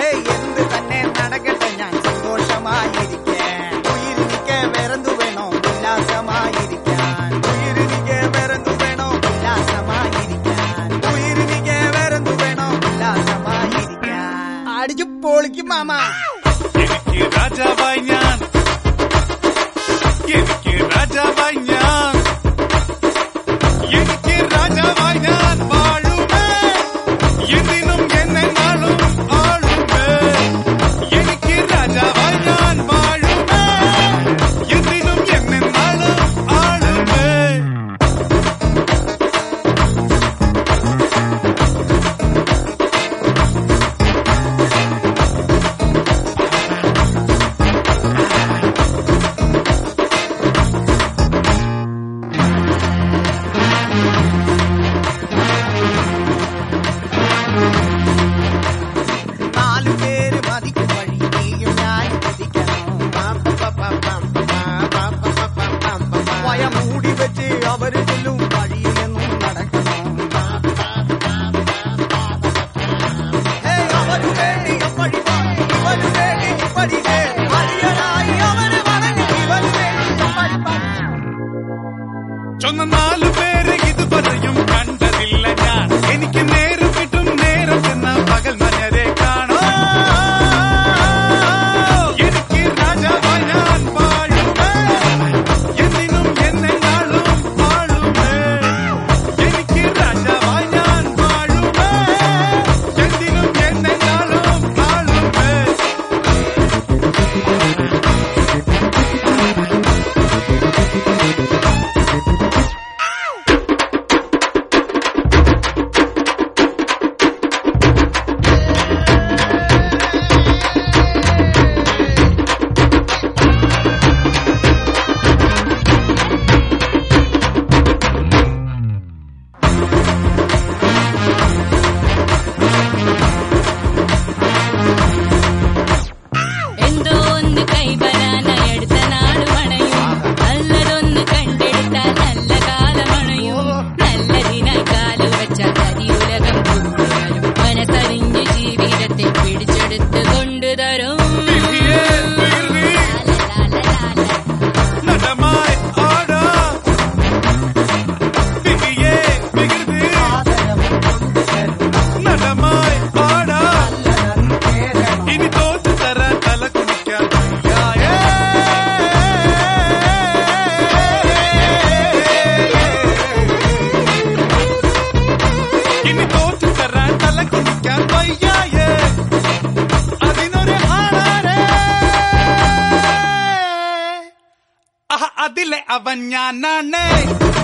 എന്ത് തന്നെ നടക്കട്ടെ ഞാൻ സന്തോഷമായിരിക്കാൻ. ഉയിരിനിക്ക് വേറെന്തു വേണോ ഉല്ലാസമായിരിക്കാൻ. ഉയിരിനിക്ക് വേറെന്തു വേണോ ഉല്ലാസമായിരിക്കാൻ. ഉയിരിനിക്ക് വേറെന്തു വേണോ ഉല്ലാസമായിരിക്കാൻ. അടിച്ചു പൊളിക്കും മാമ. എനിക്ക് രാജാവായി ഞാൻ, എനിക്ക് രാജാവായി ഞാൻ, എനിക്ക് രാജാവായി ഞാൻ വാഴുമേ, എന്തിനും എന്നെന്നാളും ആളുമേ. എനിക്ക് രാജാവായി ഞാൻ വാഴുമേ, എന്തിനും എന്നെന്നാളും ആളുമേ. അവര് ചെല്ലും വഴിയിലെന്നും നടക്കണം. അവര് വേണ്ടി എപ്പടി ഇവര് വേണ്ടി ഇപ്പടി ഹരിയനായി അവര് വണങ്ങി ഇവര് വേണ്ടി ചൊന്ന 4 പേര് ഇതുവരെയും കണ്ടതില്ല ഞാൻ. എനിക്ക് നേരം കിട്ടും നേരം എന്ന പകൽ മഞ്ഞരെ കാണാം. എനിക്ക് രാജാവായി ഞാൻ വാഴുമേ, എന്തിനും എന്നെന്നാളും ആളുമേ. എനിക്ക് രാജാവായി ഞാൻ വാഴുമേ, എന്തിനും എന്നെന്നാളും ആളുമേ. എന്തോ ഒന്ന് കൈവരാനടുത്ത നാട് മണയും. നല്ലതൊന്ന് കണ്ടെടുത്താൽ നല്ല കാലമണയും. നല്ലതിനായി കാലുവച്ചാൽ കരിയുലകം കൊണ്ടുവരും. മനസ്സറിഞ്ഞ് ജീവിതത്തെ പിടിച്ചെടുത്ത് കൊണ്ടുതരും. വിധിയെ വീഴ്ത്തി നടമായി ആടാ. വിധിയെ വികൃതി നടമായി ആടാ. ഇനി തോറ്റു തരാൻ തല കുടിക്കാൻ വയ്യായേ. ഇനി തോറ്റു തരാൻ തല കുടിക്കാൻ വയ്യായേ. അതിനൊരു ആളാരേ. അതിലെ അവൻ ഞാനാണേ.